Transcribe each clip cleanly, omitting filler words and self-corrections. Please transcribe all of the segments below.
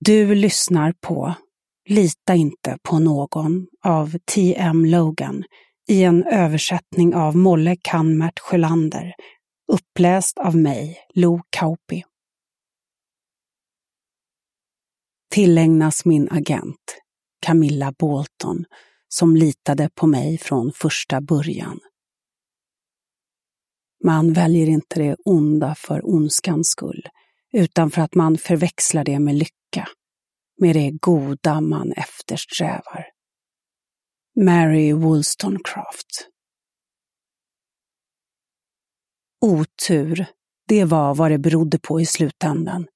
Du lyssnar på Lita inte på någon av T.M. Logan i en översättning av Molle Kanmert Sjölander, uppläst av mig, Lo Kauppi. Tillägnas min agent, Camilla Bolton, som litade på mig från första början. Man väljer inte det onda för ondskans skull, utan för att man förväxlar det med lycka, med det goda man eftersträvar. Mary Wollstonecraft. Otur, det var vad det berodde på i slutändan.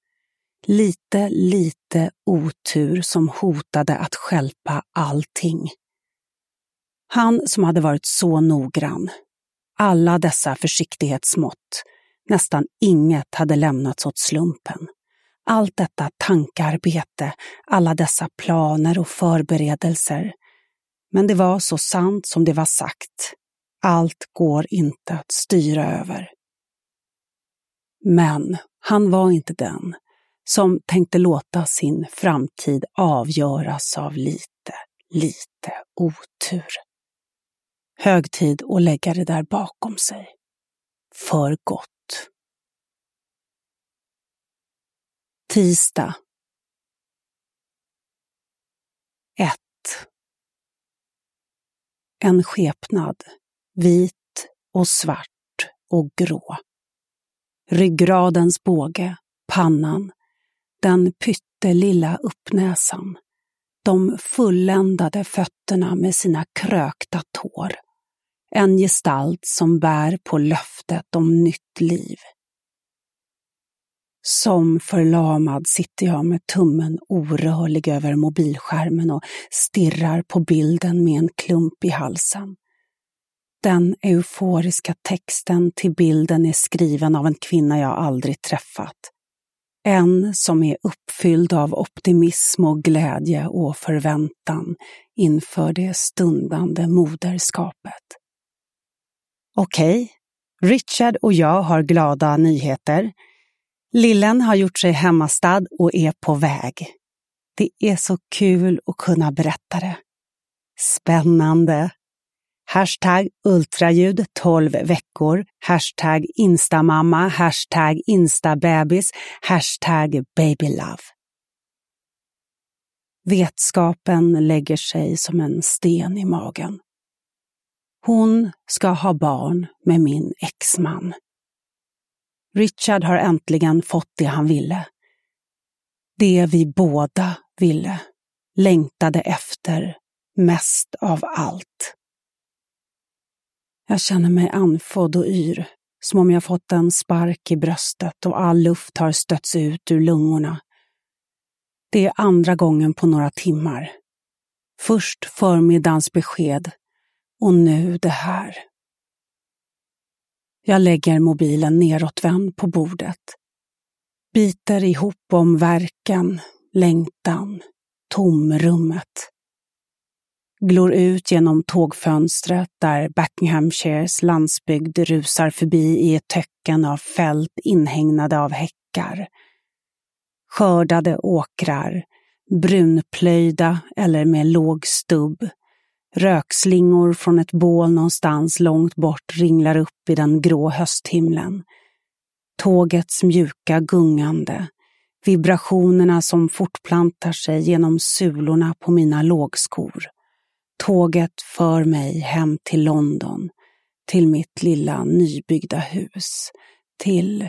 Lite otur som hotade att stjälpa allting. Han som hade varit så noggrann. Alla dessa försiktighetsmått. Nästan inget hade lämnats åt slumpen. Allt detta tankearbete, alla dessa planer och förberedelser. Men det var så sant som det var sagt. Allt går inte att styra över. Men han var inte den som tänkte låta sin framtid avgöras av lite otur. Hög tid att lägga det där bakom sig. För gott. Tisdag. 1. En skepnad, vit och svart och grå. Ryggradens båge, pannan, den pyttelilla uppnäsan, de fulländade fötterna med sina krökta tår. En gestalt som bär på löftet om nytt liv. Som förlamad sitter jag med tummen orörlig över mobilskärmen och stirrar på bilden med en klump i halsen. Den euforiska texten till bilden är skriven av en kvinna jag aldrig träffat. En som är uppfylld av optimism och glädje och förväntan inför det stundande moderskapet. Okej, Richard och jag har glada nyheter. Lillen har gjort sig hemmastad och är på väg. Det är så kul att kunna berätta det. Spännande. #ultraljud 12 veckor. #instamamma. #instabebis. #babylove. Vetskapen lägger sig som en sten i magen. Hon ska ha barn med min exman. Richard har äntligen fått det han ville. Det vi båda ville, längtade efter mest av allt. Jag känner mig andfådd och yr, som om jag fått en spark i bröstet och all luft har stötts ut ur lungorna. Det är andra gången på några timmar. Först förmiddagens besked och nu det här. Jag lägger mobilen neråtvänd på bordet. Biter ihop om verken, längtan, tomrummet. Glor ut genom tågfönstret där Buckinghamshires landsbygd rusar förbi i ett töcken av fält inhägnade av häckar. Skördade åkrar, brunplöjda eller med låg stubb. Rökslingor från ett bål någonstans långt bort ringlar upp i den grå hösthimlen. Tågets mjuka gungande, vibrationerna som fortplantar sig genom sulorna på mina lågskor. Tåget för mig hem till London, till mitt lilla nybyggda hus, till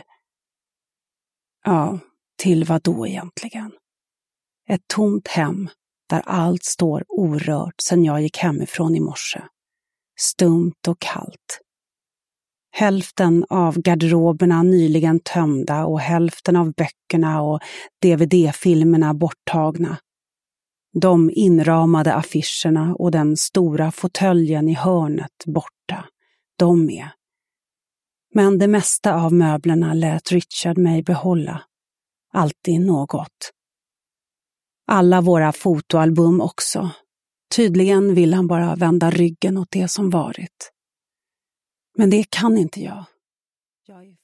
vad då egentligen? Ett tomt hem där allt står orört sedan jag gick hemifrån i morse. Stumt och kallt. Hälften av garderoberna nyligen tömda och hälften av böckerna och DVD-filmerna borttagna. De inramade affischerna och den stora fåtöljen i hörnet borta. De är. Men det mesta av möblerna lät Richard mig behålla. Alltid något. Alla våra fotoalbum också. Tydligen vill han bara vända ryggen åt det som varit. Men det kan inte jag. Jag är